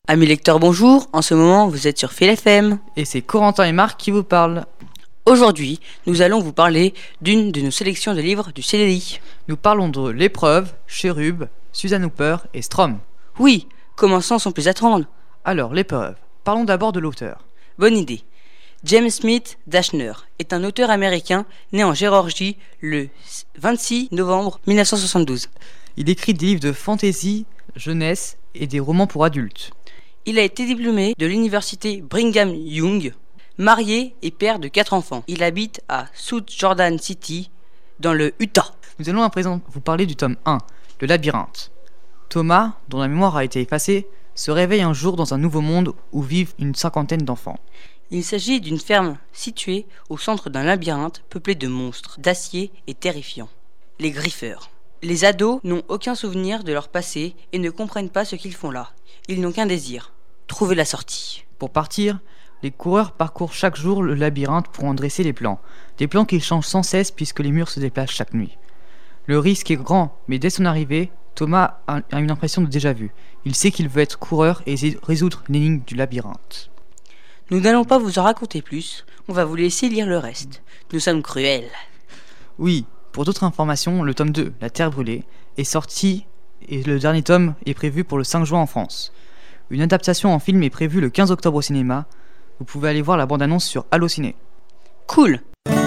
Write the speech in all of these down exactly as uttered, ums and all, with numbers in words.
Amis lecteurs, bonjour. En ce moment, vous êtes sur Phil F M. Et c'est Corentin et Marc qui vous parlent. Aujourd'hui, nous allons vous parler d'une de nos sélections de livres du C D I. Nous parlons de L'épreuve, Chérub, Suzanne Hooper et Strom. Oui, commençons sans plus attendre. Alors, L'épreuve. Parlons d'abord de l'auteur. Bonne idée. James Smith Dashner est un auteur américain né en Géorgie le vingt-six novembre mille neuf cent soixante-douze. Il écrit des livres de fantasy, jeunesse et des romans pour adultes. Il a été diplômé de l'université Brigham Young, marié et père de quatre enfants. Il habite à South Jordan City, dans le Utah. Nous allons à présent vous parler du tome un, Le labyrinthe. Thomas, dont la mémoire a été effacée, se réveille un jour dans un nouveau monde où vivent une cinquantaine d'enfants. Il s'agit d'une ferme située au centre d'un labyrinthe peuplé de monstres, d'acier et terrifiants. Les griffeurs. Les ados n'ont aucun souvenir de leur passé et ne comprennent pas ce qu'ils font là. Ils n'ont qu'un désir, trouver la sortie. Pour partir, les coureurs parcourent chaque jour le labyrinthe pour en dresser les plans. Des plans qui changent sans cesse puisque les murs se déplacent chaque nuit. Le risque est grand, mais dès son arrivée, Thomas a une impression de déjà-vu. Il sait qu'il veut être coureur et résoudre l'énigme du labyrinthe. Nous n'allons pas vous en raconter plus, on va vous laisser lire le reste. Nous sommes cruels. Oui, pour d'autres informations, le tome deux, La Terre brûlée, est sorti et le dernier tome est prévu pour le cinq juin en France. Une adaptation en film est prévue le quinze octobre au cinéma. Vous pouvez aller voir la bande-annonce sur Allociné. Cool.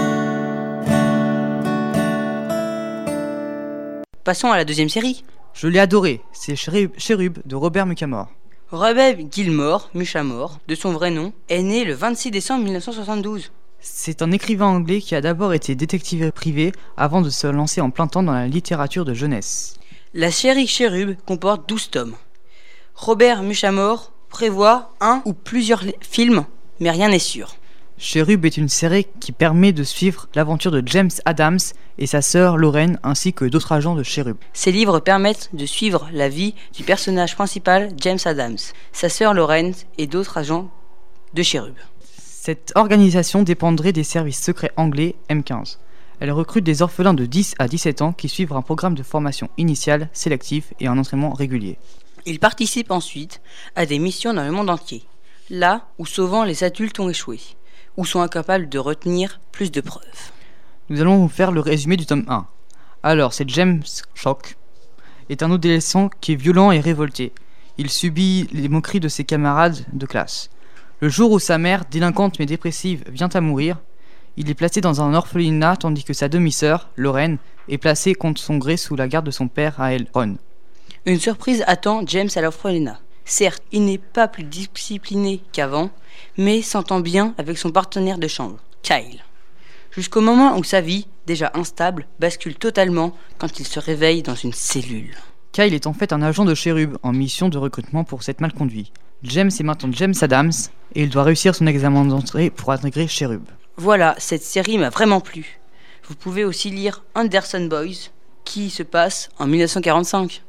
Passons à la deuxième série. Je l'ai adoré, c'est Chérub, Chérub de Robert Muchamore. Robert Gilmore, Muchamore, de son vrai nom, est né le vingt-six décembre mille neuf cent soixante-douze. C'est un écrivain anglais qui a d'abord été détective privé avant de se lancer en plein temps dans la littérature de jeunesse. La série Chérub comporte douze tomes. Robert Muchamore prévoit un ou plusieurs films, mais rien n'est sûr. Chérub est une série qui permet de suivre l'aventure de James Adams et sa sœur Lorraine ainsi que d'autres agents de Chérub. Ces livres permettent de suivre la vie du personnage principal James Adams, sa sœur Lorraine et d'autres agents de Chérub. Cette organisation dépendrait des services secrets anglais M quinze. Elle recrute des orphelins de dix à dix-sept ans qui suivent un programme de formation initiale, sélectif et un entraînement régulier. Ils participent ensuite à des missions dans le monde entier, là où souvent les adultes ont échoué, ou sont incapables de retenir plus de preuves. Nous allons vous faire le résumé du tome un. Alors, c'est James Shock, est un adolescent qui est violent et révolté. Il subit les moqueries de ses camarades de classe. Le jour où sa mère, délinquante mais dépressive, vient à mourir, il est placé dans un orphelinat tandis que sa demi-sœur, Lorraine, est placée contre son gré sous la garde de son père à elle, Ron. Une surprise attend James à l'orphelinat. Certes, il n'est pas plus discipliné qu'avant, mais s'entend bien avec son partenaire de chambre, Kyle. Jusqu'au moment où sa vie, déjà instable, bascule totalement quand il se réveille dans une cellule. Kyle est en fait un agent de Chérub en mission de recrutement pour s'être mal conduit. James est maintenant James Adams et il doit réussir son examen d'entrée pour intégrer Chérub. Voilà, cette série m'a vraiment plu. Vous pouvez aussi lire Anderson Boys, qui se passe en mille neuf cent quarante-cinq.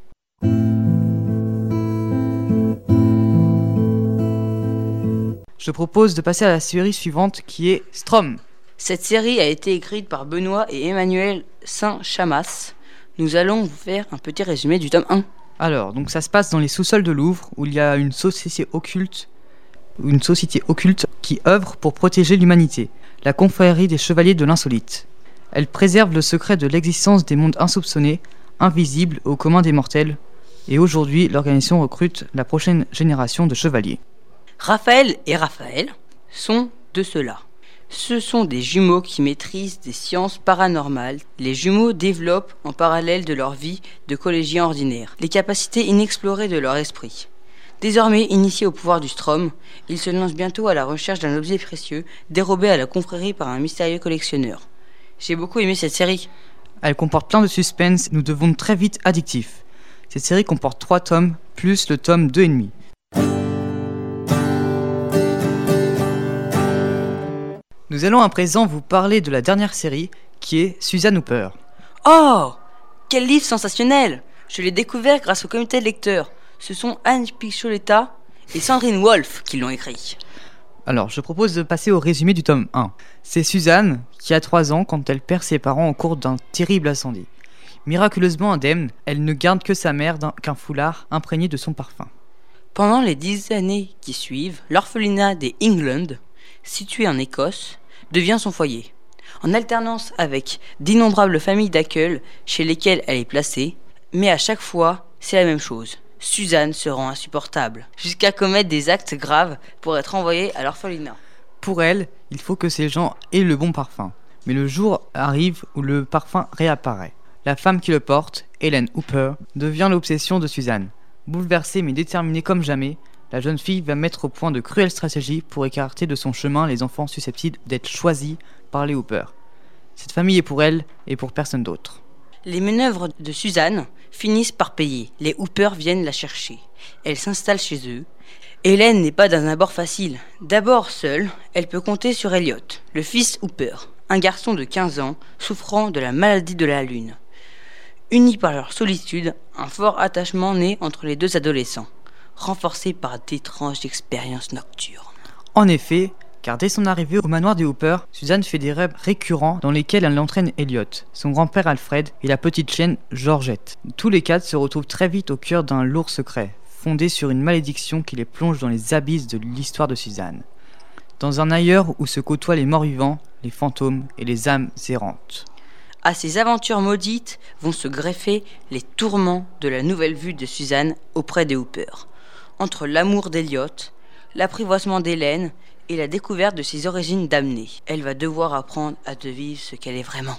Je propose de passer à la série suivante qui est Strom. Cette série a été écrite par Benoît et Emmanuel Saint-Chamas. Nous allons vous faire un petit résumé du tome un. Alors, donc ça se passe dans les sous-sols de Louvre où il y a une société occulte, une société occulte qui œuvre pour protéger l'humanité, la confrérie des chevaliers de l'insolite. Elle préserve le secret de l'existence des mondes insoupçonnés, invisibles aux communs des mortels, et aujourd'hui l'organisation recrute la prochaine génération de chevaliers. Raphaël et Raphaël sont de ceux-là. Ce sont des jumeaux qui maîtrisent des sciences paranormales. Les jumeaux développent en parallèle de leur vie de collégiens ordinaires les capacités inexplorées de leur esprit. Désormais initiés au pouvoir du Strom, ils se lancent bientôt à la recherche d'un objet précieux dérobé à la confrérie par un mystérieux collectionneur. J'ai beaucoup aimé cette série. Elle comporte plein de suspense, nous devons très vite addictifs. Cette série comporte trois tomes, plus le tome deux et demi. Nous allons à présent vous parler de la dernière série, qui est Suzanne Hooper. Oh, quel livre sensationnel! Je l'ai découvert grâce au comité de lecteurs. Ce sont Anne Piccioletta et Sandrine Wolf qui l'ont écrit. Alors, je propose de passer au résumé du tome un. C'est Suzanne qui a trois ans quand elle perd ses parents au cours d'un terrible incendie. Miraculeusement indemne, elle ne garde que sa mère d'un, qu'un foulard imprégné de son parfum. Pendant les dix années qui suivent, l'orphelinat des England, situé en Écosse, devient son foyer. En alternance avec d'innombrables familles d'accueil chez lesquelles elle est placée, mais à chaque fois, c'est la même chose. Suzanne se rend insupportable, jusqu'à commettre des actes graves pour être envoyée à l'orphelinat. Pour elle, il faut que ces gens aient le bon parfum. Mais le jour arrive où le parfum réapparaît. La femme qui le porte, Helen Hooper, devient l'obsession de Suzanne. Bouleversée mais déterminée comme jamais, la jeune fille va mettre au point de cruelles stratégies pour écarter de son chemin les enfants susceptibles d'être choisis par les Hooper. Cette famille est pour elle et pour personne d'autre. Les manœuvres de Suzanne finissent par payer. Les Hooper viennent la chercher. Elle s'installe chez eux. Hélène n'est pas d'un abord facile. D'abord seule, elle peut compter sur Elliot, le fils Hooper, un garçon de quinze ans souffrant de la maladie de la lune. Unis par leur solitude, un fort attachement naît entre les deux adolescents, renforcé par d'étranges expériences nocturnes. En effet, car dès son arrivée au manoir des Hooper, Suzanne fait des rêves récurrents dans lesquels elle entraîne Elliot, son grand-père Alfred et la petite chienne Georgette. Tous les quatre se retrouvent très vite au cœur d'un lourd secret, fondé sur une malédiction qui les plonge dans les abysses de l'histoire de Suzanne. Dans un ailleurs où se côtoient les morts-vivants, les fantômes et les âmes errantes. À ces aventures maudites vont se greffer les tourments de la nouvelle vue de Suzanne auprès des Hooper. Entre l'amour d'Elliot, l'apprivoisement d'Hélène et la découverte de ses origines damnées, elle va devoir apprendre à deviner ce qu'elle est vraiment.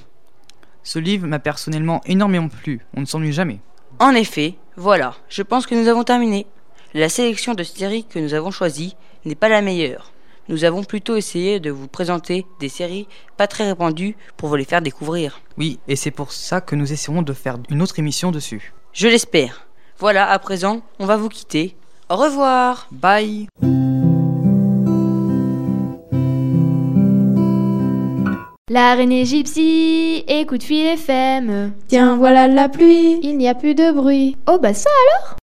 Ce livre m'a personnellement énormément plu, on ne s'ennuie jamais. En effet, voilà, je pense que nous avons terminé. La sélection de séries que nous avons choisies n'est pas la meilleure. Nous avons plutôt essayé de vous présenter des séries pas très répandues pour vous les faire découvrir. Oui, et c'est pour ça que nous essaierons de faire une autre émission dessus. Je l'espère. Voilà, à présent, on va vous quitter. Au revoir. Bye. La reine gypsy, écoute Phil F M. Tiens, voilà la pluie. Il n'y a plus de bruit. Oh bah ça alors.